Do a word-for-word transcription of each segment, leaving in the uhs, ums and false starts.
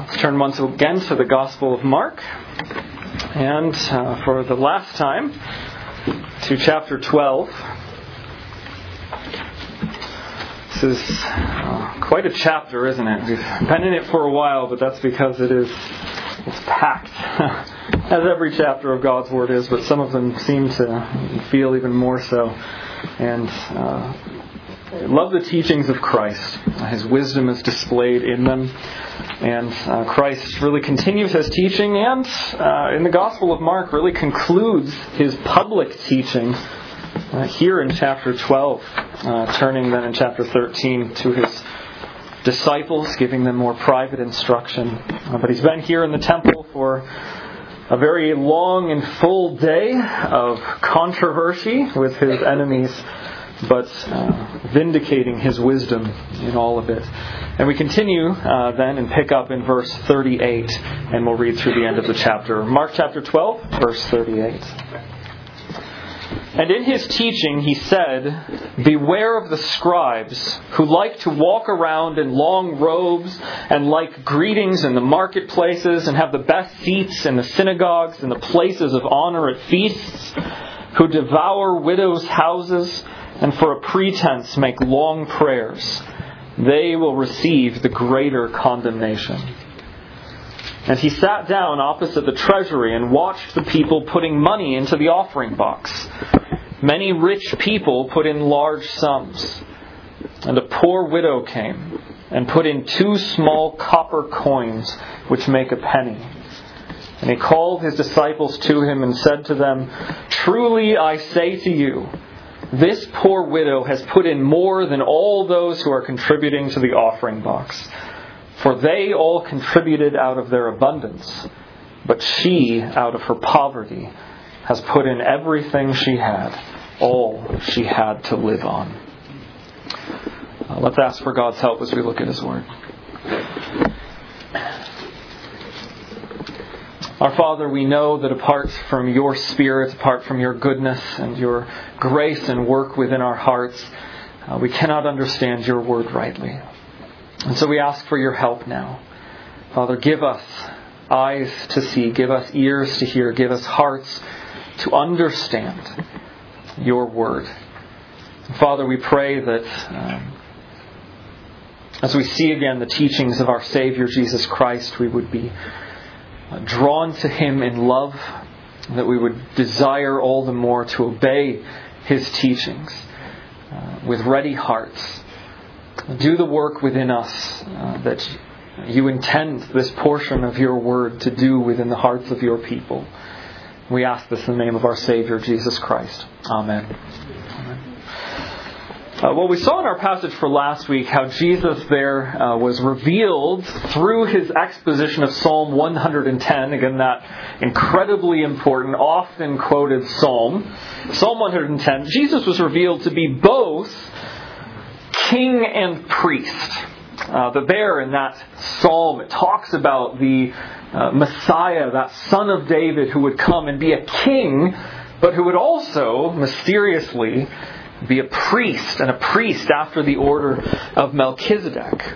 Let's turn once again to the Gospel of Mark, and uh, for the last time to chapter twelve. This is uh, quite a chapter, isn't it? We've been in it for a while, but that's because it is it's packed, as every chapter of God's Word is, but some of them seem to feel even more so. And uh, I love the teachings of Christ. His wisdom is displayed in them. And uh, Christ really continues his teaching, and uh, in the Gospel of Mark really concludes his public teaching uh, here in chapter twelve, uh, turning then in chapter thirteen to his disciples, giving them more private instruction. Uh, but he's been here in the temple for a very long and full day of controversy with his enemies, but uh, vindicating his wisdom in all of it. And we continue uh, then and pick up in verse thirty-eight, and we'll read through the end of the chapter. Mark chapter twelve, verse thirty-eight. And in his teaching he said, "Beware of the scribes who like to walk around in long robes and like greetings in the marketplaces and have the best seats in the synagogues and the places of honor at feasts, who devour widows' houses and for a pretense make long prayers. They will receive the greater condemnation." And he sat down opposite the treasury and watched the people putting money into the offering box. Many rich people put in large sums. And a poor widow came and put in two small copper coins, which make a penny. And he called his disciples to him and said to them, "Truly I say to you, this poor widow has put in more than all those who are contributing to the offering box. For they all contributed out of their abundance, but she, out of her poverty, has put in everything she had, all she had to live on." Uh, let's ask for God's help as we look at His Word. Our Father, we know that apart from Your Spirit, apart from Your goodness and Your grace and work within our hearts, uh, we cannot understand Your Word rightly. And so we ask for Your help now. Father, give us eyes to see, give us ears to hear, give us hearts to understand Your Word. Father, we pray that um, as we see again the teachings of our Savior Jesus Christ, we would be drawn to Him in love, that we would desire all the more to obey His teachings uh, with ready hearts. Do the work within us uh, that You intend this portion of Your Word to do within the hearts of Your people. We ask this in the name of our Savior, Jesus Christ. Amen. Amen. Uh, well, we saw in our passage for last week how Jesus there uh, was revealed through his exposition of Psalm one hundred ten. Again, that incredibly important, often quoted psalm. Psalm one hundred ten. Jesus was revealed to be both king and priest. Uh, but there in that psalm, it talks about the uh, Messiah, that son of David who would come and be a king, but who would also mysteriously be a priest, and a priest after the order of Melchizedek.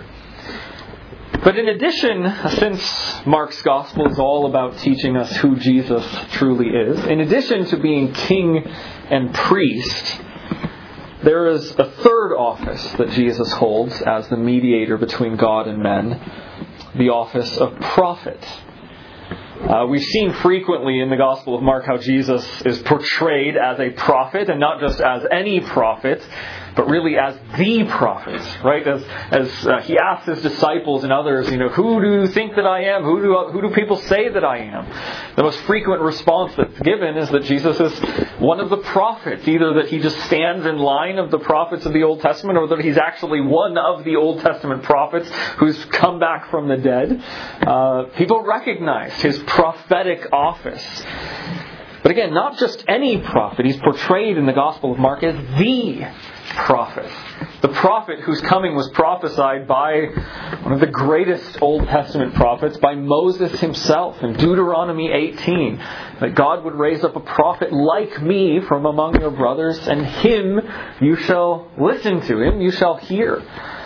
But in addition, since Mark's Gospel is all about teaching us who Jesus truly is, in addition to being king and priest, there is a third office that Jesus holds as the mediator between God and men, the office of prophet. Uh, we've seen frequently in the Gospel of Mark how Jesus is portrayed as a prophet, and not just as any prophet, but really as the prophet, right? As as uh, he asks his disciples and others, you know, who do you think that I am? Who do who do people say that I am? The most frequent response that's given is that Jesus is one of the prophets, either that he just stands in line of the prophets of the Old Testament, or that he's actually one of the Old Testament prophets who's come back from the dead. Uh, people recognize his prophetic office. But again, not just any prophet. He's portrayed in the Gospel of Mark as the prophet. The prophet whose coming was prophesied by one of the greatest Old Testament prophets, by Moses himself in Deuteronomy eighteen. That God would raise up a prophet like me from among your brothers, and him you shall listen to, him you shall hear.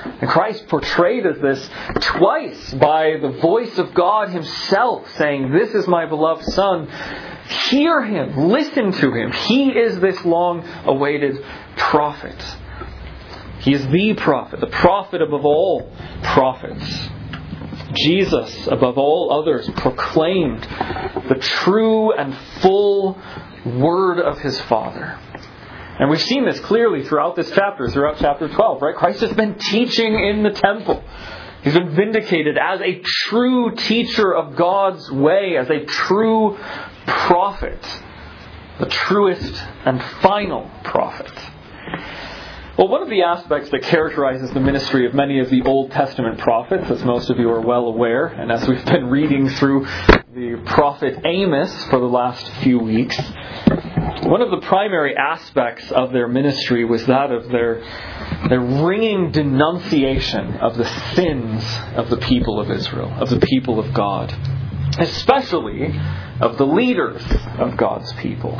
And Christ portrayed as this twice by the voice of God himself saying, "This is my beloved Son. Hear him, listen to him. He is this long-awaited prophet." He is the prophet, the prophet above all prophets. Jesus, above all others, proclaimed the true and full word of his Father. And we've seen this clearly throughout this chapter, throughout chapter twelve, right? Christ has been teaching in the temple. He's been vindicated as a true teacher of God's way, as a true prophet, the truest and final prophet. Well, one of the aspects that characterizes the ministry of many of the Old Testament prophets, as most of you are well aware, and as we've been reading through the prophet Amos for the last few weeks, one of the primary aspects of their ministry was that of their, their ringing denunciation of the sins of the people of Israel, of the people of God, especially of the leaders of God's people.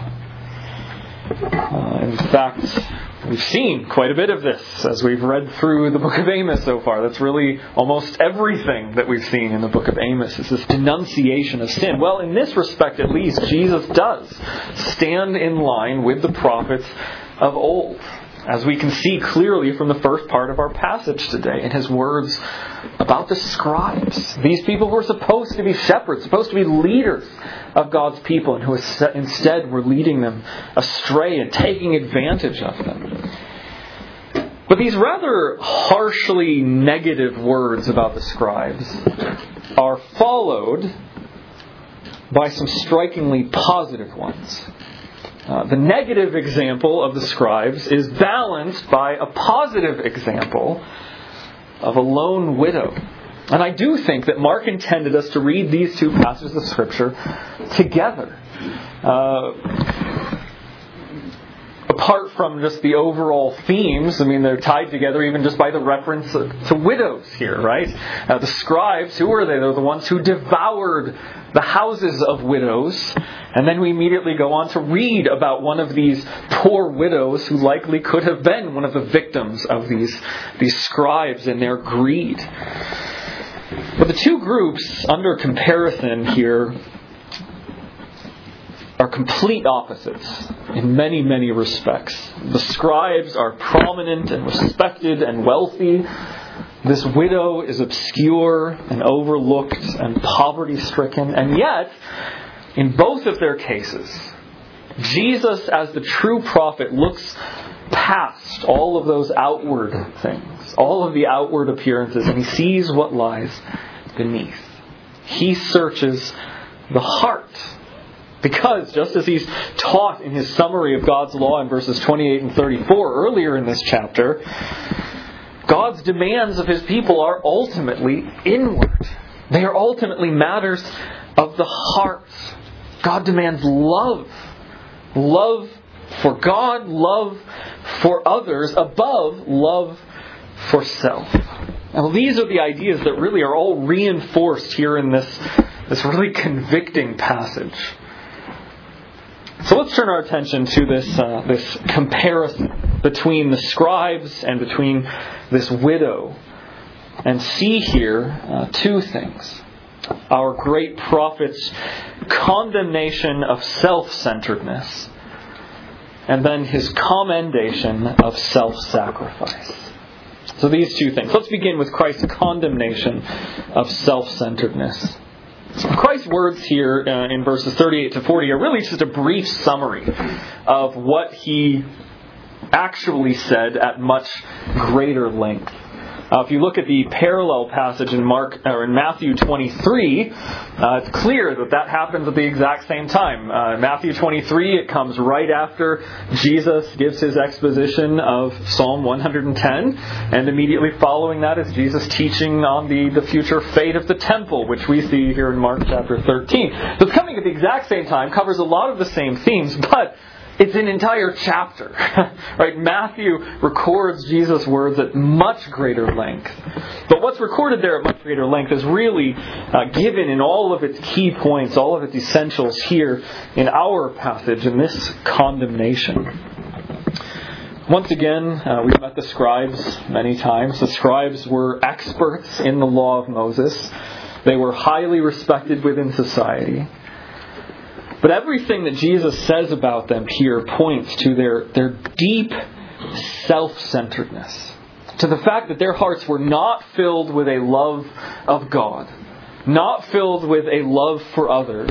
Uh, in fact, we've seen quite a bit of this as we've read through the book of Amos so far. That's really almost everything that we've seen in the book of Amos is this denunciation of sin. Well, in this respect at least, Jesus does stand in line with the prophets of old, as we can see clearly from the first part of our passage today in his words about the scribes. These people were supposed to be shepherds, supposed to be leaders of God's people, and who instead were leading them astray and taking advantage of them. But these rather harshly negative words about the scribes are followed by some strikingly positive ones. Uh, the negative example of the scribes is balanced by a positive example of a lone widow. And I do think that Mark intended us to read these two passages of Scripture together. Uh, apart from just the overall themes, I mean, they're tied together even just by the reference to widows here, right? Uh, the scribes, who were they? They're the ones who devoured the houses of widows. And then we immediately go on to read about one of these poor widows who likely could have been one of the victims of these, these scribes and their greed. But the two groups under comparison here are complete opposites in many, many respects. The scribes are prominent and respected and wealthy. This widow is obscure and overlooked and poverty-stricken. And yet, in both of their cases, Jesus, as the true prophet, looks past all of those outward things, all of the outward appearances, and he sees what lies beneath. He searches the heart. Because, just as he's taught in his summary of God's law in verses twenty-eight and thirty-four earlier in this chapter, God's demands of his people are ultimately inward. They are ultimately matters of the heart. God demands love. Love for God, love for others, above love for self. Now, these are the ideas that really are all reinforced here in this, this really convicting passage. So let's turn our attention to this uh, this comparison between the scribes and between this widow, and see here uh, two things. Our great prophet's condemnation of self-centeredness, and then his commendation of self-sacrifice. So these two things. Let's begin with Christ's condemnation of self-centeredness. Christ's words here uh, in verses thirty-eight to forty are really just a brief summary of what he actually said at much greater length. Uh, if you look at the parallel passage in Mark or in Matthew twenty-three, uh, it's clear that that happens at the exact same time. Uh, Matthew twenty-three, it comes right after Jesus gives his exposition of Psalm one hundred ten, and immediately following that is Jesus teaching on the, the future fate of the temple, which we see here in Mark chapter thirteen. So it's coming at the exact same time, covers a lot of the same themes, but it's an entire chapter, right? Matthew records Jesus' words at much greater length. But what's recorded there at much greater length is really uh, given in all of its key points, all of its essentials here in our passage, in this condemnation. Once again, uh, we've met the scribes many times. The scribes were experts in the law of Moses. They were highly respected within society. But everything that Jesus says about them here points to their, their deep self-centeredness. To the fact that their hearts were not filled with a love of God. Not filled with a love for others.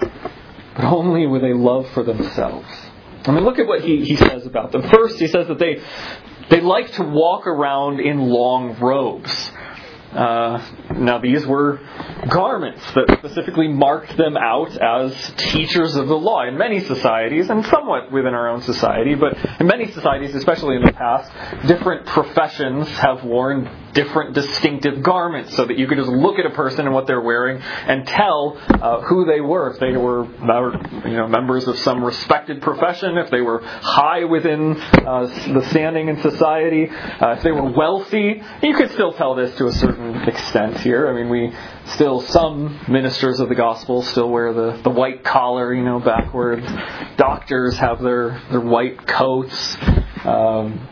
But only with a love for themselves. I mean, look at what he, he says about them. First, he says that they, they like to walk around in long robes. Uh, now, these were garments that specifically marked them out as teachers of the law in many societies, and somewhat within our own society, but in many societies, especially in the past, different professions have worn different distinctive garments so that you could just look at a person and what they're wearing and tell uh, who they were. If they were you know, members of some respected profession, if they were high within uh, the standing in society, uh, if they were wealthy, you could still tell this to a certain extent here. I mean, we still, some ministers of the gospel still wear the, the white collar, you know, backwards. Doctors have their, their white coats. Um,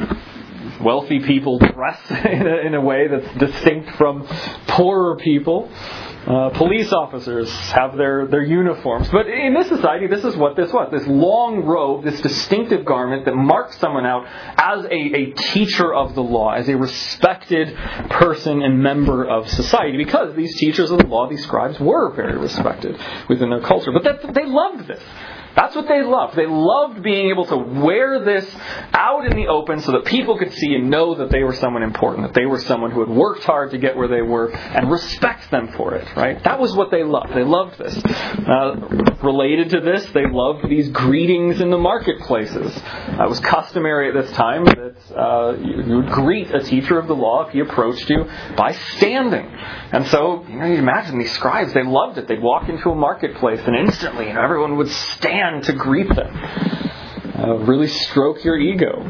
Wealthy people dress in a, in a way that's distinct from poorer people. Uh, police officers have their, their uniforms. But in this society, this is what this was. This long robe, this distinctive garment that marks someone out as a, a teacher of the law, as a respected person and member of society. Because these teachers of the law, these scribes, were very respected within their culture. But that, they loved this. That's what they loved. They loved being able to wear this out in the open so that people could see and know that they were someone important, that they were someone who had worked hard to get where they were, and respect them for it, right? That was what they loved. They loved this. Uh, related to this, they loved these greetings in the marketplaces. Uh, it was customary at this time that uh, you, you would greet a teacher of the law if he approached you by standing. And so, you know, you imagine these scribes, they loved it. They'd walk into a marketplace and instantly, you know, everyone would stand to greet them. Uh, really stroke your ego.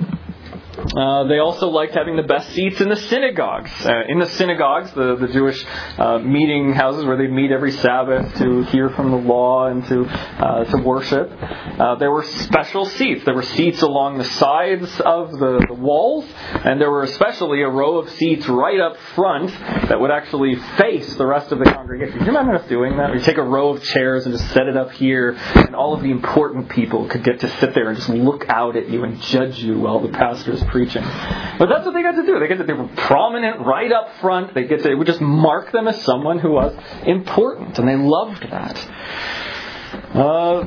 Uh, they also liked having the best seats in the synagogues. Uh, in the synagogues, the, the Jewish uh, meeting houses where they'd meet every Sabbath to hear from the law and to uh, to worship, uh, there were special seats. There were seats along the sides of the, the walls, and there were especially a row of seats right up front that would actually face the rest of the congregation. Can you imagine us doing that? We take a row of chairs and just set it up here, and all of the important people could get to sit there and just look out at you and judge you while the pastor's preaching. But that's what they got to do. They get to, they were prominent right up front. They get to, it would just mark them as someone who was important, and they loved that. Uh,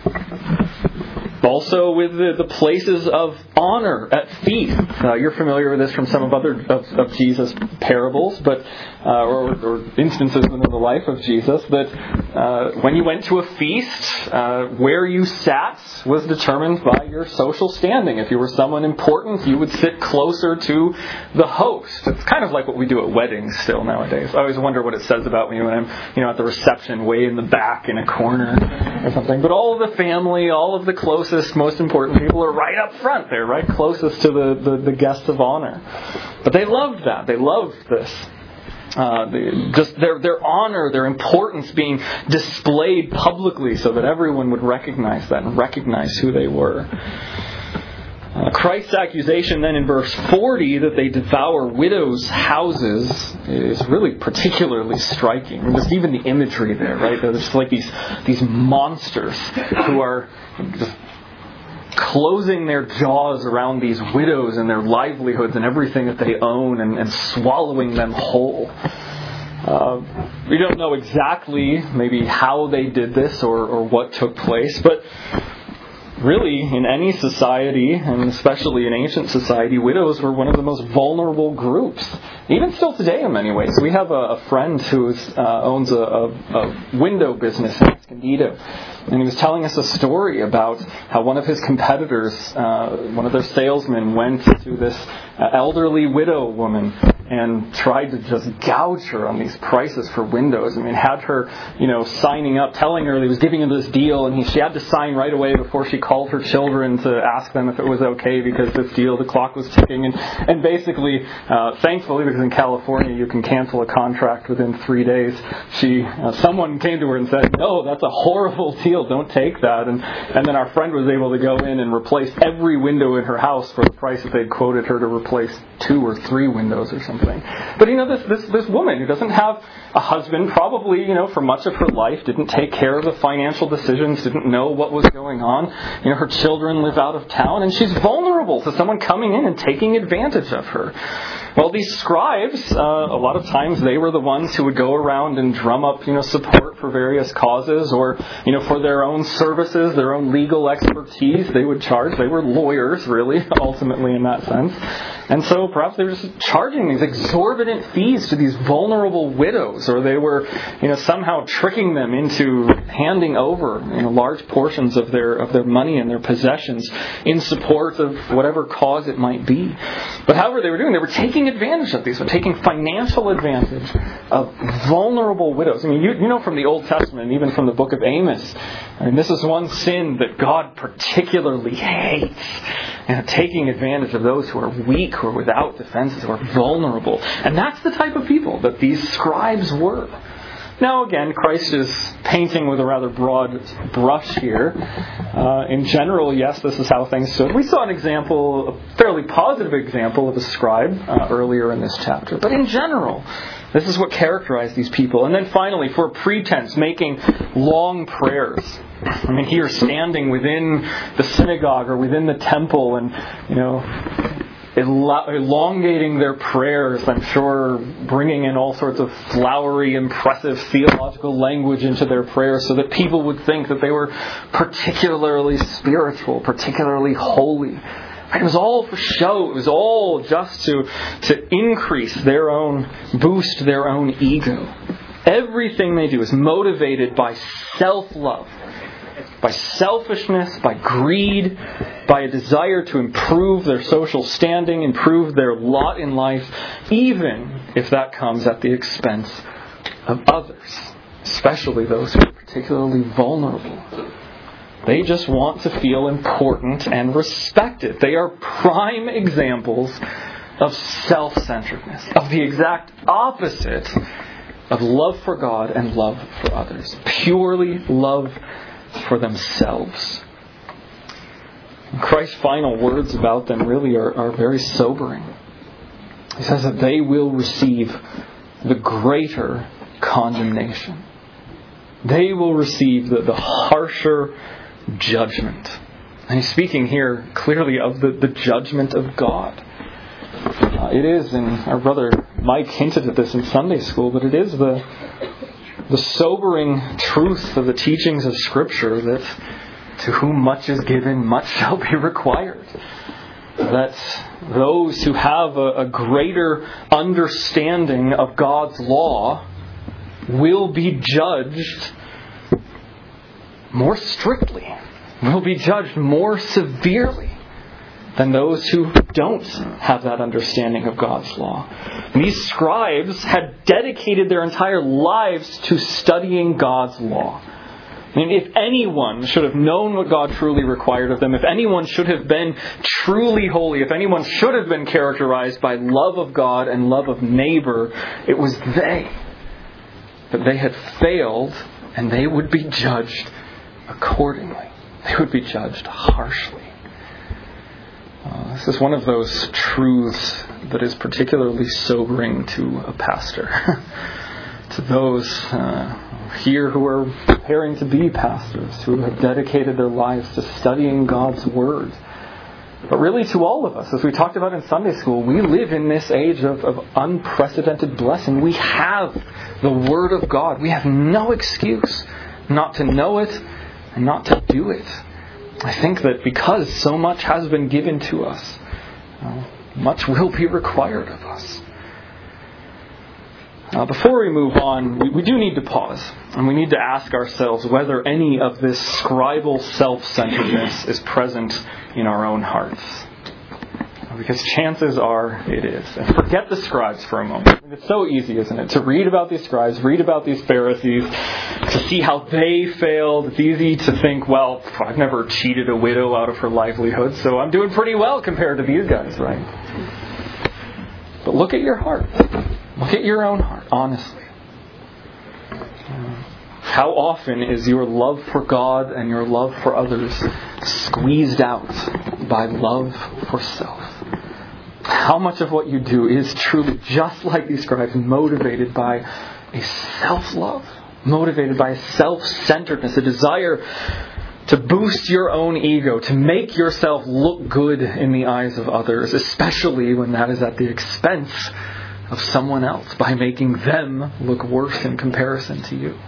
also with the, the places of honor at feasts. Uh, you're familiar with this from some of other of, of Jesus' parables, but uh, or, or instances in the life of Jesus, that uh, when you went to a feast, uh, where you sat was determined by your social standing. If you were someone important, you would sit closer to the host. It's kind of like what we do at weddings still nowadays. I always wonder what it says about me when I'm, you know, at the reception, way in the back in a corner or something. But all of the family, all of the closest, most important people are right up front. They're right closest to the, the, the guests of honor. But they loved that. They loved this. Uh, the, just their their honor, their importance being displayed publicly so that everyone would recognize that and recognize who they were. Uh, Christ's accusation then in verse forty that they devour widows' houses is really particularly striking. And just even the imagery there, right? They're just like these these monsters who are just closing their jaws around these widows and their livelihoods and everything that they own and, and swallowing them whole. Uh, we don't know exactly maybe how they did this or, or what took place, but really, in any society, and especially in ancient society, widows were one of the most vulnerable groups. Even still today in many ways. We have a, a friend who uh, owns a, a, a window business in Escondido. And he was telling us a story about how one of his competitors, uh, one of their salesmen, went to this uh, elderly widow woman and tried to just gouge her on these prices for windows. I mean, had her, you know, signing up, telling her he was giving her this deal, and he, she had to sign right away before she called her children to ask them if it was okay because this deal, the clock was ticking. And, and basically, uh, thankfully, because in California you can cancel a contract within three days, she, uh, someone came to her and said, no, that's a horrible deal, don't take that. And, and then our friend was able to go in and replace every window in her house for the price that they'd quoted her to replace two or three windows or something. But you know, this, this this woman who doesn't have a husband, probably, you know, for much of her life, didn't take care of the financial decisions, didn't know what was going on. You know, her children live out of town, and she's vulnerable to someone coming in and taking advantage of her. Well, these scribes, uh, a lot of times they were the ones who would go around and drum up, you know, support for various causes, or, you know, for their own services, their own legal expertise. They would charge. They were lawyers, really, ultimately, in that sense. And so perhaps they were just charging these exorbitant fees to these vulnerable widows, or they were, you know, somehow tricking them into handing over, you know, large portions of their of their money and their possessions in support of whatever cause it might be. But however they were doing, they were taking advantage of these, were taking financial advantage of vulnerable widows. I mean, you, you know from the Old Testament, and even from the book of Amos, I mean, this is one sin that God particularly hates. You know, taking advantage of those who are weak, who are without defenses, who are vulnerable. And that's the type of people that these scribes were. Now again, Christ is painting with a rather broad brush here. Uh, in general, yes, this is how things stood. We saw an example, a fairly positive example of a scribe uh, earlier in this chapter. But in general, this is what characterized these people. And then finally, for pretense, making long prayers. I mean, here standing within the synagogue or within the temple and, you know, elongating their prayers, I'm sure bringing in all sorts of flowery, impressive theological language into their prayers so that people would think that they were particularly spiritual, particularly holy. It was all for show. It was all just to, to increase their own, boost their own ego. Everything they do is motivated by self-love, by selfishness, by greed, by a desire to improve their social standing, improve their lot in life, even if that comes at the expense of others, especially those who are particularly vulnerable. They just want to feel important and respected. They are prime examples of self-centeredness, of the exact opposite of love for God and love for others. Purely love for themselves. And Christ's final words about them really are, are very sobering. He says that they will receive the greater condemnation. They will receive the, the harsher judgment. And he's speaking here clearly of the, the judgment of God. Uh, it is, and our brother Mike hinted at this in Sunday school, but it is the the sobering truth of the teachings of Scripture that to whom much is given, much shall be required. That those who have a, a greater understanding of God's law will be judged more strictly, will be judged more severely than those who don't have that understanding of God's law. And these scribes had dedicated their entire lives to studying God's law. I mean, if anyone should have known what God truly required of them, if anyone should have been truly holy, if anyone should have been characterized by love of God and love of neighbor, it was they. But they had failed, and they would be judged accordingly. They would be judged harshly. Uh, this is one of those truths that is particularly sobering to a pastor. To those uh, here who are preparing to be pastors, who have dedicated their lives to studying God's Word. But really to all of us, as we talked about in Sunday school, we live in this age of, of unprecedented blessing. We have the Word of God. We have no excuse not to know it and not to do it. I think that because so much has been given to us, uh, much will be required of us. Uh, before we move on, we, we do need to pause, and we need to ask ourselves whether any of this scribal self-centeredness is present in our own hearts. Because chances are it is. And forget the scribes for a moment. It's so easy, isn't it? To read about these scribes, read about these Pharisees, to see how they failed. It's easy to think, well, I've never cheated a widow out of her livelihood, so I'm doing pretty well compared to these guys, right? But look at your heart. Look at your own heart, honestly. How often is your love for God and your love for others squeezed out by love for self? How much of what you do is truly, just like these scribes, motivated by a self-love, motivated by a self-centeredness, a desire to boost your own ego, to make yourself look good in the eyes of others, especially when that is at the expense of someone else, by making them look worse in comparison to you?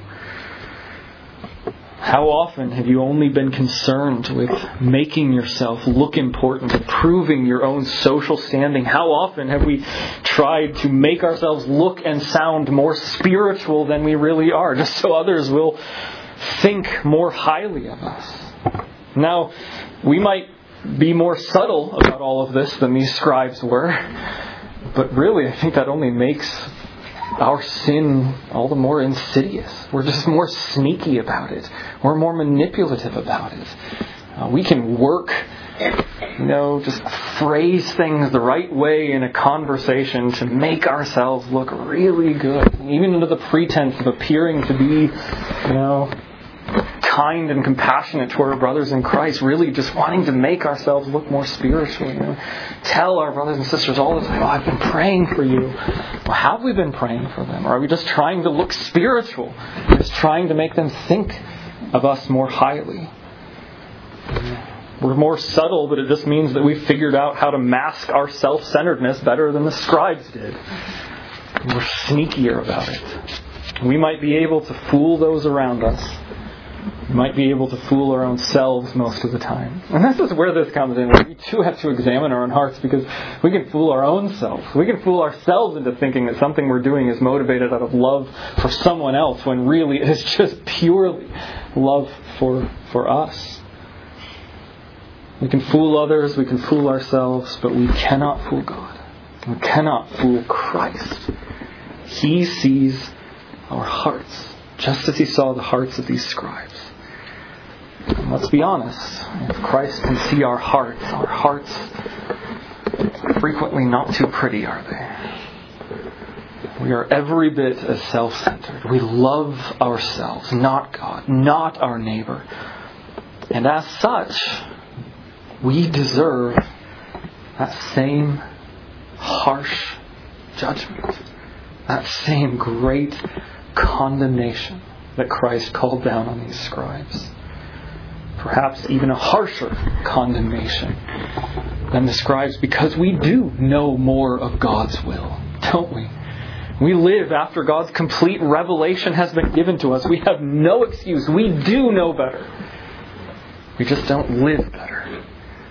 How often have you only been concerned with making yourself look important, improving your own social standing? How often have we tried to make ourselves look and sound more spiritual than we really are, just so others will think more highly of us? Now, we might be more subtle about all of this than these scribes were, but really, I think that only makes our sin all the more insidious. We're just more sneaky about it. We're more manipulative about it. Uh, we can work, you know, just phrase things the right way in a conversation to make ourselves look really good, even under the pretense of appearing to be, you know, kind and compassionate toward our brothers in Christ, really just wanting to make ourselves look more spiritual. You know, tell our brothers and sisters all the time, oh, I've been praying for you. Well, have we been praying for them? Or are we just trying to look spiritual? Just trying to make them think of us more highly? We're more subtle, but it just means that we've figured out how to mask our self-centeredness better than the scribes did. We're sneakier about it. We might be able to fool those around us. We might be able to fool our own selves most of the time. And this is where this comes in. We too have to examine our own hearts, because we can fool our own selves. We can fool ourselves into thinking that something we're doing is motivated out of love for someone else, when really it is just purely love for, for us. We can fool others, we can fool ourselves, but we cannot fool God. We cannot fool Christ. He sees our hearts, just as He saw the hearts of these scribes. And let's be honest, if Christ can see our hearts, our hearts are frequently not too pretty, are they? We are every bit as self-centered. We love ourselves, not God, not our neighbor. And as such, we deserve that same harsh judgment, that same great condemnation that Christ called down on these scribes. Perhaps even a harsher condemnation than the scribes, because we do know more of God's will, don't we? We live after God's complete revelation has been given to us. We have no excuse. We do know better. We just don't live better.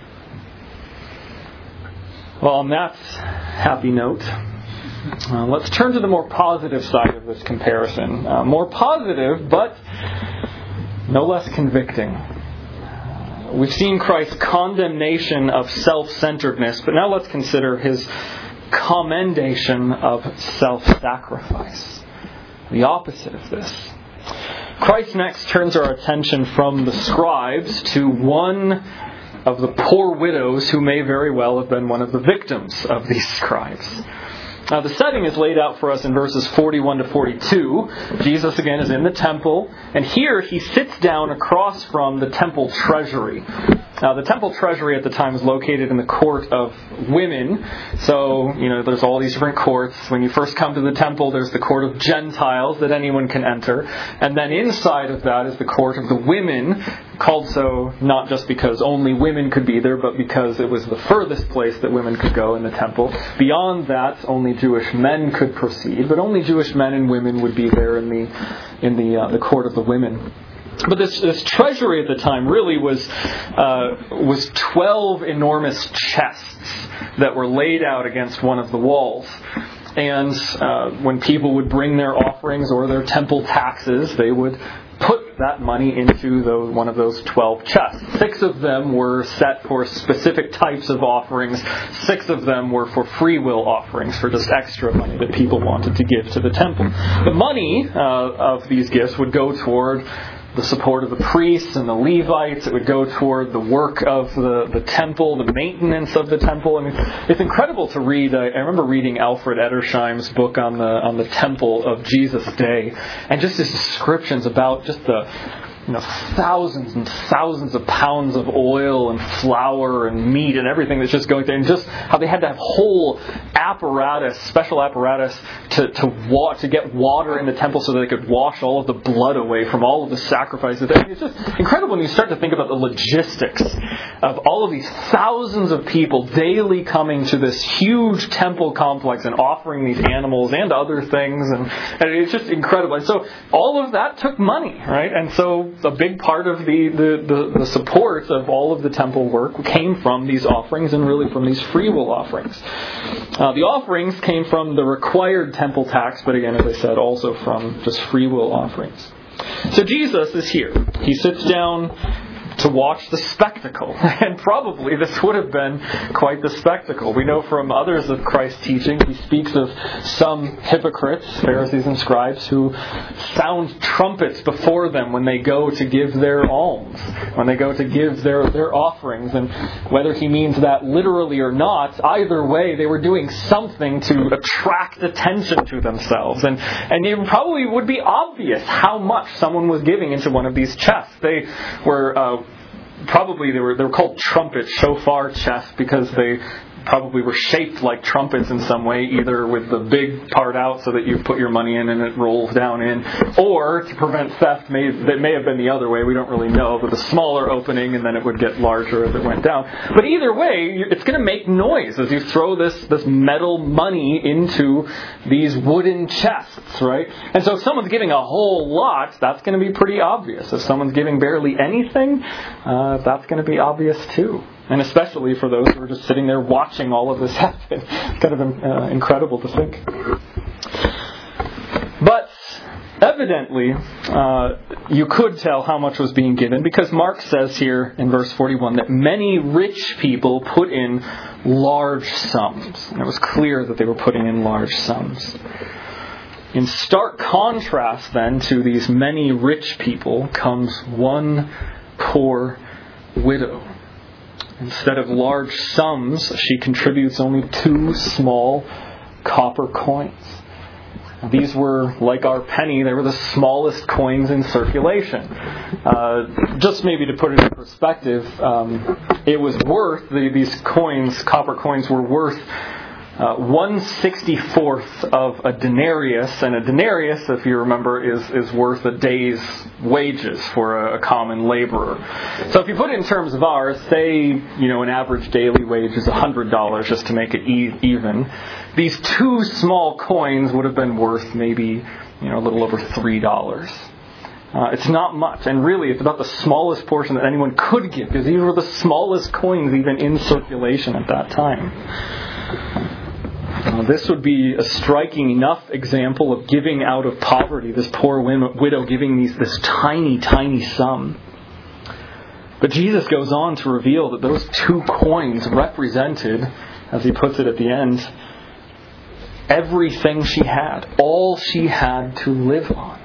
Well, on that happy note, uh, let's turn to the more positive side of this comparison. Uh, more positive, but no less convicting. We've seen Christ's condemnation of self-centeredness, but now let's consider His commendation of self-sacrifice. The opposite of this. Christ next turns our attention from the scribes to one of the poor widows who may very well have been one of the victims of these scribes. Now, the setting is laid out for us in verses forty-one to forty-two. Jesus, again, is in the temple, and here he sits down across from the temple treasury. Now, the temple treasury at the time was located in the court of women. So, you know, there's all these different courts. When you first come to the temple, there's the court of Gentiles that anyone can enter. And then inside of that is the court of the women, called so not just because only women could be there, but because it was the furthest place that women could go in the temple. Beyond that, only Jewish men could proceed, but only Jewish men and women would be there in the in the uh, the court of the women. But this, this treasury at the time really was uh, was twelve enormous chests that were laid out against one of the walls. And uh, when people would bring their offerings or their temple taxes, they would put that money into those, one of those twelve chests. Six of them were set for specific types of offerings. Six of them were for free will offerings, for just extra money that people wanted to give to the temple. The money uh, of these gifts would go toward the support of the priests and the Levites. It would go toward the work of the, the temple, the maintenance of the temple. I mean, it's incredible to read. I, I remember reading Alfred Edersheim's book on the on the temple of Jesus' day, and just his descriptions about just the you know thousands and thousands of pounds of oil and flour and meat and everything that's just going there, and just how they had to have whole apparatus, special apparatus to to wa- to get water in the temple so that they could wash all of the blood away from all of the sacrifices. I mean, it's just incredible when you start to think about the logistics of all of these thousands of people daily coming to this huge temple complex and offering these animals and other things, and, and it's just incredible. And so all of that took money, right? And so a big part of the, the, the, the support of all of the temple work came from these offerings, and really from these free will offerings. Uh, the offerings came from the required temple tax, but again, as I said, also from just free will offerings. So Jesus is here. He sits down to watch the spectacle. And probably this would have been quite the spectacle. We know from others of Christ's teaching, he speaks of some hypocrites, Pharisees and scribes, who sound trumpets before them when they go to give their alms, when they go to give their, their offerings. And whether he means that literally or not, either way, they were doing something to attract attention to themselves. And, and it probably would be obvious how much someone was giving into one of these chests. They were uh, Probably they were they were called trumpet shofar chests because they probably were shaped like trumpets in some way, either with the big part out so that you put your money in and it rolls down in, or to prevent theft. May, that may have been the other way, we don't really know, but the smaller opening and then it would get larger as it went down. But either way, it's going to make noise as you throw this, this metal money into these wooden chests, right? And so if someone's giving a whole lot, that's going to be pretty obvious. If someone's giving barely anything, uh, that's going to be obvious too. And especially for those who are just sitting there watching all of this happen. It's kind of uh, incredible to think. But evidently, uh, you could tell how much was being given, because Mark says here in verse forty-one that many rich people put in large sums. And it was clear that they were putting in large sums. In stark contrast then to these many rich people comes one poor widow. Instead of large sums, she contributes only two small copper coins. These were, like our penny, they were the smallest coins in circulation. Uh, just maybe to put it in perspective, um, it was worth, the, these coins, copper coins, were worth Uh, one sixty-fourth of a denarius, and a denarius, if you remember, is, is worth a day's wages for a, a common laborer. So if you put it in terms of ours, say, you know, an average daily wage is one hundred dollars, just to make it e- even. These two small coins would have been worth maybe, you know, a little over three dollars. Uh, it's not much, and really it's about the smallest portion that anyone could give, because these were the smallest coins even in circulation at that time. Uh, this would be a striking enough example of giving out of poverty, this poor widow giving these, this tiny, tiny sum. But Jesus goes on to reveal that those two coins represented, as he puts it at the end, everything she had, all she had to live on.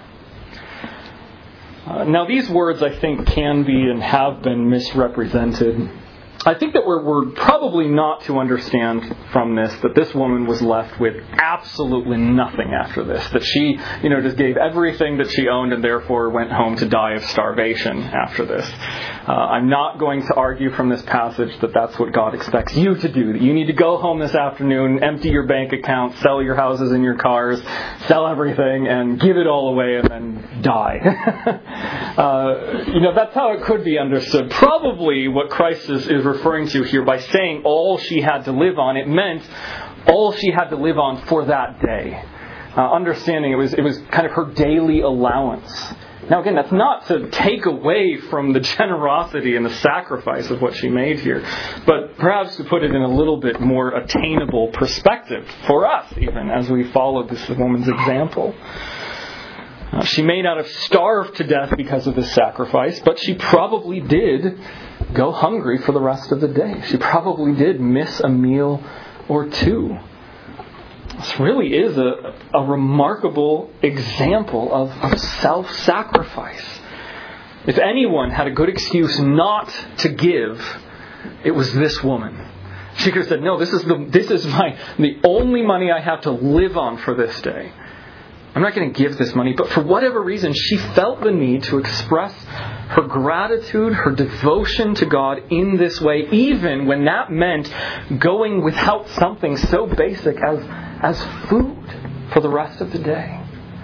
Uh, now these words, I think, can be and have been misrepresented. I think that we're, we're probably not to understand from this that this woman was left with absolutely nothing after this. That she, you know, just gave everything that she owned and therefore went home to die of starvation after this. Uh, I'm not going to argue from this passage that that's what God expects you to do. That you need to go home this afternoon, empty your bank account, sell your houses and your cars, sell everything and give it all away and then die. uh, you know, that's how it could be understood. Probably what Christ is, is referring to here by saying all she had to live on, it meant all she had to live on for that day. Uh, understanding it was it was kind of her daily allowance. Now again, that's not to take away from the generosity and the sacrifice of what she made here, but perhaps to put it in a little bit more attainable perspective for us, even as we follow this woman's example. Uh, she may not have starved to death because of this sacrifice, but she probably did go hungry for the rest of the day. She probably did miss a meal or two. This really is a, a remarkable example of, of self-sacrifice. If anyone had a good excuse not to give, it was this woman. She could have said, no, this is the this is my the only money I have to live on for this day. I'm not going to give this money. But for whatever reason, she felt the need to express her gratitude, her devotion to God in this way, even when that meant going without something so basic as, as food for the rest of the day.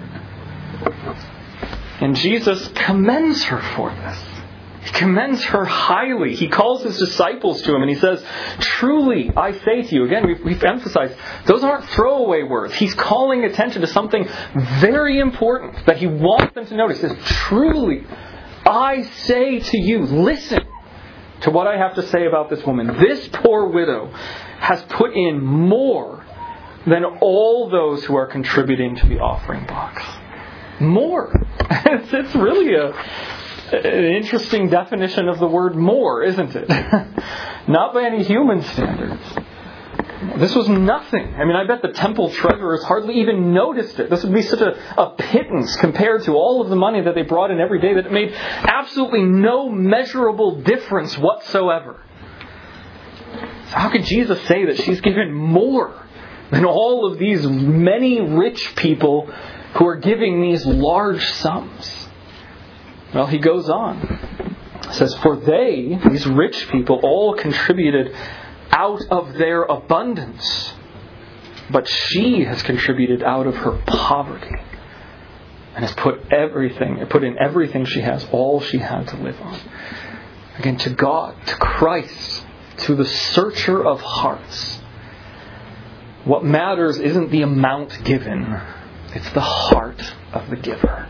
And Jesus commends her for this. He commends her highly. He calls his disciples to him and he says, truly, I say to you, again, we've, we've emphasized, those aren't throwaway words. He's calling attention to something very important that he wants them to notice. He says, truly, I say to you, listen to what I have to say about this woman. This poor widow has put in more than all those who are contributing to the offering box. More. It's, it's really a... an interesting definition of the word more, isn't it? Not by any human standards. This was nothing. I mean, I bet the temple treasurers hardly even noticed it. This would be such a, a pittance compared to all of the money that they brought in every day that it made absolutely no measurable difference whatsoever. So how could Jesus say that she's given more than all of these many rich people who are giving these large sums? Well, he goes on. He says, for they, these rich people, all contributed out of their abundance. But she has contributed out of her poverty. And has put everything, put in everything she has, all she had to live on. Again, to God, to Christ, to the searcher of hearts. What matters isn't the amount given. It's the heart of the giver.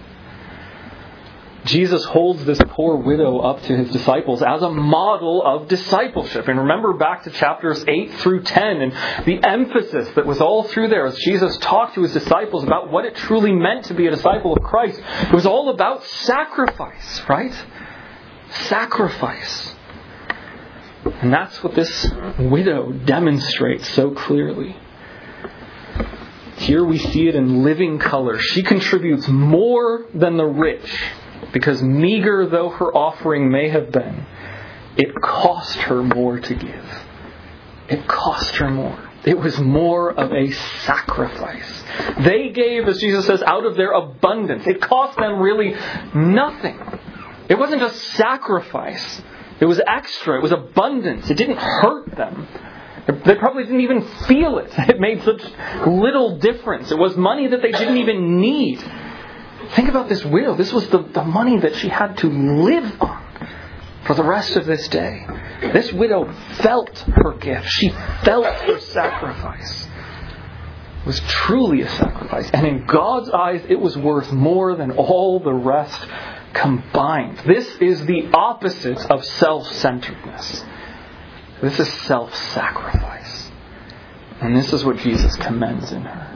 Jesus holds this poor widow up to his disciples as a model of discipleship. And remember back to chapters eight through ten and the emphasis that was all through there as Jesus talked to his disciples about what it truly meant to be a disciple of Christ. It was all about sacrifice, right? Sacrifice. And that's what this widow demonstrates so clearly. Here we see it in living color. She contributes more than the rich. Because meager though her offering may have been, it cost her more to give. It cost her more. It was more of a sacrifice. They gave, as Jesus says, out of their abundance. It cost them really nothing. It wasn't just sacrifice. It was extra. It was abundance. It didn't hurt them. They probably didn't even feel it. It made such little difference. It was money that they didn't even need. Think about this widow. This was the, the money that she had to live on for the rest of this day. This widow felt her gift. She felt her sacrifice. It was truly a sacrifice. And in God's eyes, it was worth more than all the rest combined. This is the opposite of self-centeredness. This is self-sacrifice. And this is what Jesus commends in her.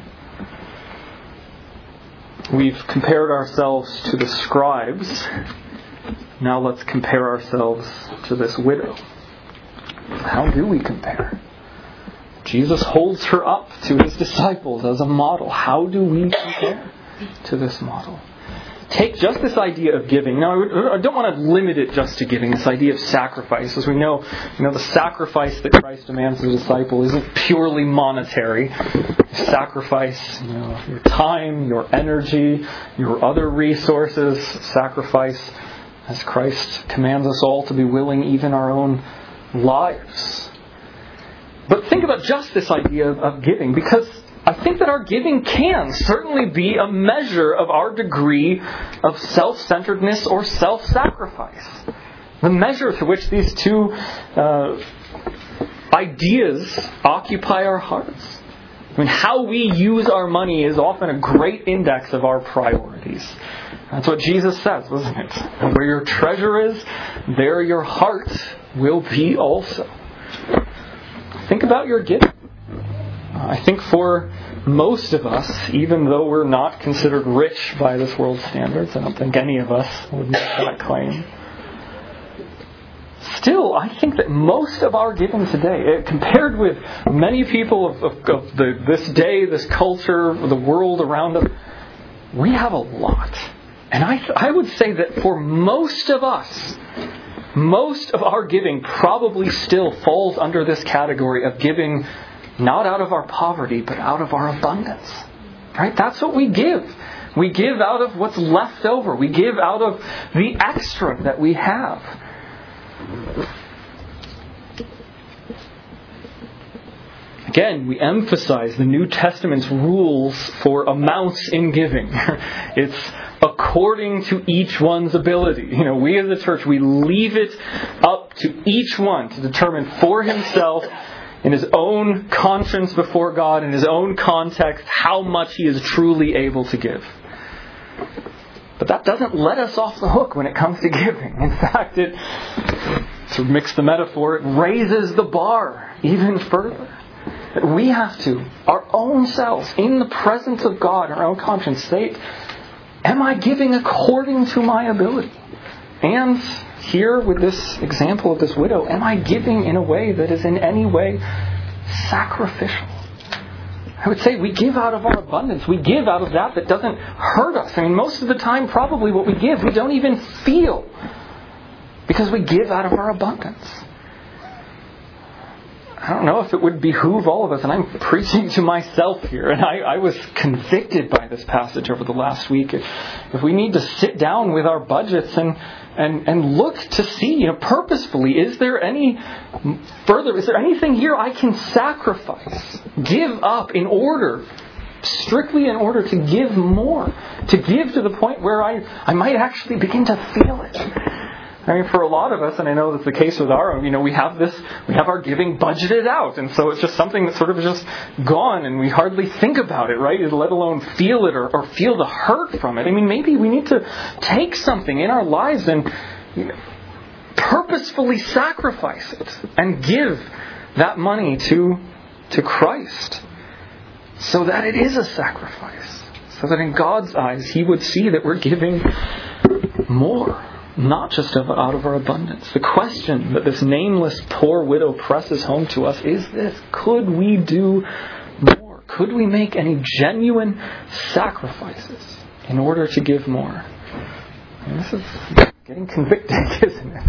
We've compared ourselves to the scribes. Now let's compare ourselves to this widow. How do we compare? Jesus holds her up to his disciples as a model. How do we compare to this model? Take just this idea of giving. Now, I don't want to limit it just to giving, this idea of sacrifice. As we know, you know, the sacrifice that Christ demands of the disciple isn't purely monetary. Sacrifice, you know, your time, your energy, your other resources. Sacrifice, as Christ commands us all to be willing, even our own lives. But think about just this idea of giving, because I think that our giving can certainly be a measure of our degree of self-centeredness or self-sacrifice. The measure to which these two uh, ideas occupy our hearts. I mean, how we use our money is often a great index of our priorities. That's what Jesus says, isn't it? And where your treasure is, there your heart will be also. Think about your giving. I think for most of us, even though we're not considered rich by this world's standards, I don't think any of us would make that claim. Still, I think that most of our giving today, compared with many people of, of, of the, this day, this culture, the world around us, we have a lot. And I, I would say that for most of us, most of our giving probably still falls under this category of giving not out of our poverty, but out of our abundance. Right? That's what we give. We give out of what's left over. We give out of the extra that we have. Again, we emphasize the New Testament's rules for amounts in giving. It's according to each one's ability. You know, we as a church, we leave it up to each one to determine for himself, in his own conscience before God, in his own context, how much he is truly able to give. But that doesn't let us off the hook when it comes to giving. In fact, it, to mix the metaphor, it raises the bar even further. That we have to, our own selves, in the presence of God, our own conscience, say, am I giving according to my ability? And here with this example of this widow, am I giving in a way that is in any way sacrificial? I would say we give out of our abundance. We give out of that that doesn't hurt us. I mean, most of the time, probably what we give, we don't even feel. Because we give out of our abundance. I don't know if it would behoove all of us, and I'm preaching to myself here, and I, I was convicted by this passage over the last week. If, if we need to sit down with our budgets and, and, and look to see, you know, purposefully, is there any further, is there anything here I can sacrifice, give up in order, strictly in order to give more, to give to the point where I, I might actually begin to feel it. I mean, for a lot of us, and I know that's the case with our own, you know, we have this, we have our giving budgeted out. And so it's just something that's sort of just gone and we hardly think about it, right? Let alone feel it or, or feel the hurt from it. I mean, maybe we need to take something in our lives and you know, purposefully sacrifice it and give that money to, to Christ so that it is a sacrifice. So that in God's eyes, He would see that we're giving more. Not just out of our abundance. The question that this nameless poor widow presses home to us is this: could we do more? Could we make any genuine sacrifices in order to give more? And this is getting convicting, isn't it?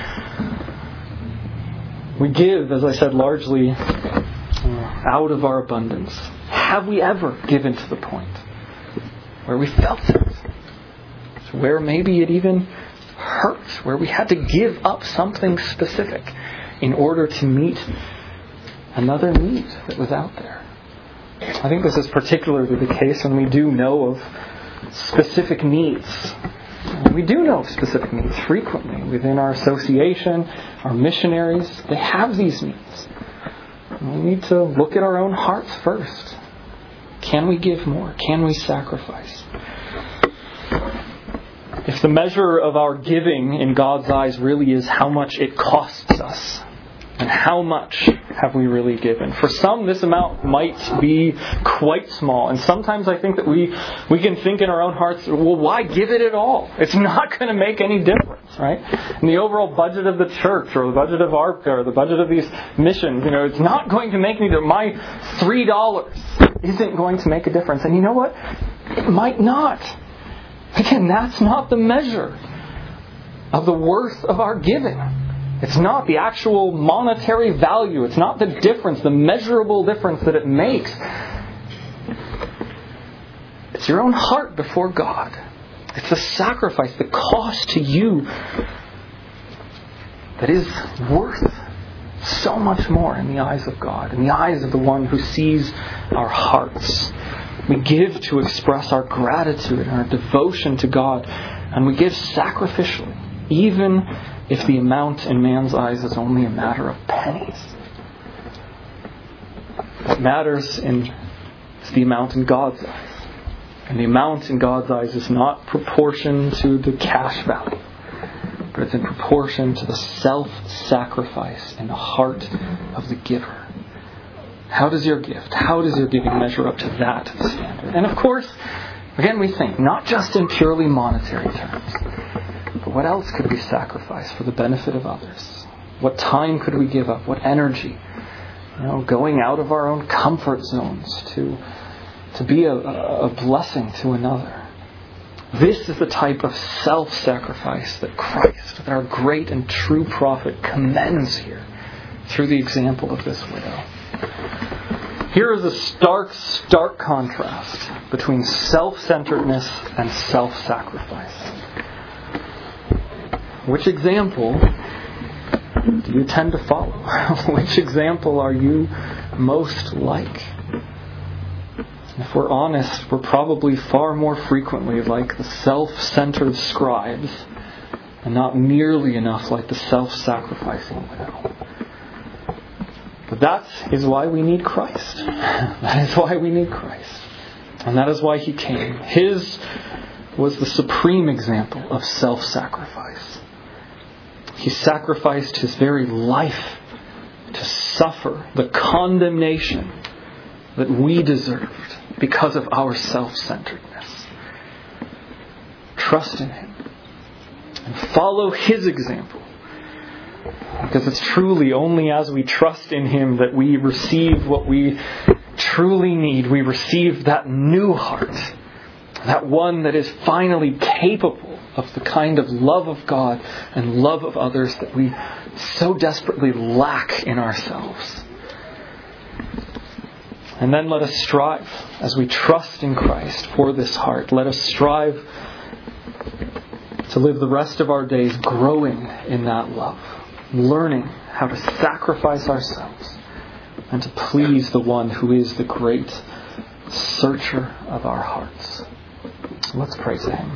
We give, as I said, largely out of our abundance. Have we ever given to the point where we felt it? Where maybe it even hurt, where we had to give up something specific in order to meet another need that was out there. I think this is particularly the case when we do know of specific needs. We do know of specific needs frequently within our association, our missionaries. They have these needs. We need to look at our own hearts first. Can we give more? Can we sacrifice? If the measure of our giving in God's eyes really is how much it costs us, and how much have we really given? For some, this amount might be quite small. And sometimes I think that we, we can think in our own hearts, well, why give it at all? It's not going to make any difference, right? In the overall budget of the church, or the budget of ARPCA, or the budget of these missions, you know, it's not going to make any difference. My three dollars isn't going to make a difference. And you know what? It might not. Again, that's not the measure of the worth of our giving. It's not the actual monetary value. It's not the difference, the measurable difference that it makes. It's your own heart before God. It's the sacrifice, the cost to you that is worth so much more in the eyes of God, in the eyes of the one who sees our hearts. We give to express our gratitude and our devotion to God, and we give sacrificially, even if the amount in man's eyes is only a matter of pennies. What matters in, is the amount in God's eyes. And the amount in God's eyes is not proportion to the cash value, but it's in proportion to the self-sacrifice in the heart of the giver. How does your gift, how does your giving measure up to that standard? And of course, again, we think, not just in purely monetary terms, but what else could we sacrifice for the benefit of others? What time could we give up? What energy? You know, going out of our own comfort zones to, to be a, a blessing to another. This is the type of self-sacrifice that Christ, that our great and true prophet, commends here through the example of this widow. Here is a stark, stark contrast between self-centeredness and self-sacrifice. Which example do you tend to follow? Which example are you most like? If we're honest, we're probably far more frequently like the self-centered scribes and not nearly enough like the self-sacrificing widow. But that is why we need Christ. That is why we need Christ. And that is why He came. His was the supreme example of self-sacrifice. He sacrificed His very life to suffer the condemnation that we deserved because of our self-centeredness. Trust in Him and follow His example. Because it's truly only as we trust in Him that we receive what we truly need. We receive that new heart. That one that is finally capable of the kind of love of God and love of others that we so desperately lack in ourselves. And then let us strive, as we trust in Christ for this heart, let us strive to live the rest of our days growing in that love. Learning how to sacrifice ourselves and to please the one who is the great searcher of our hearts. Let's pray to Him.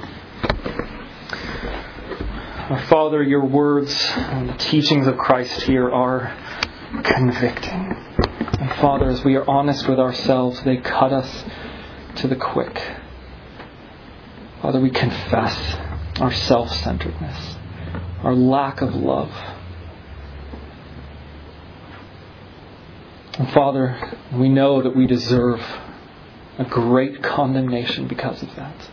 Our Father, your words and the teachings of Christ here are convicting. And Father, as we are honest with ourselves, they cut us to the quick. Father, we confess our self-centeredness, our lack of love. And Father, we know that we deserve a great condemnation because of that.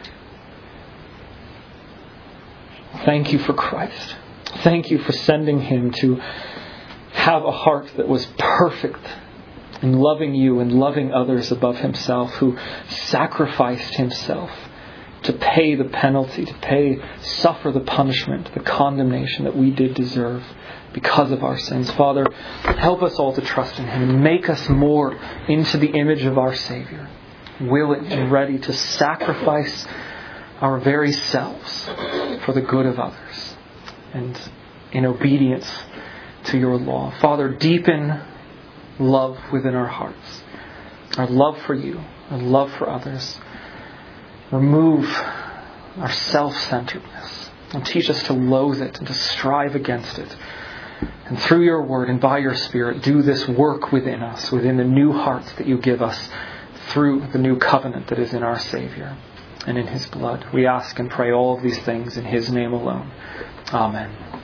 Thank you for Christ. Thank you for sending Him to have a heart that was perfect in loving you and loving others above Himself, who sacrificed Himself to pay the penalty, to pay, suffer the punishment, the condemnation that we did deserve because of our sins. Father, help us all to trust in Him and make us more into the image of our Savior, willing and ready to sacrifice our very selves for the good of others and in obedience to your law. Father, deepen love within our hearts, our love for you, our love for others. Remove our self-centeredness and teach us to loathe it and to strive against it. And through your word and by your Spirit, do this work within us, within the new hearts that you give us through the new covenant that is in our Savior and in His blood. We ask and pray all of these things in His name alone. Amen.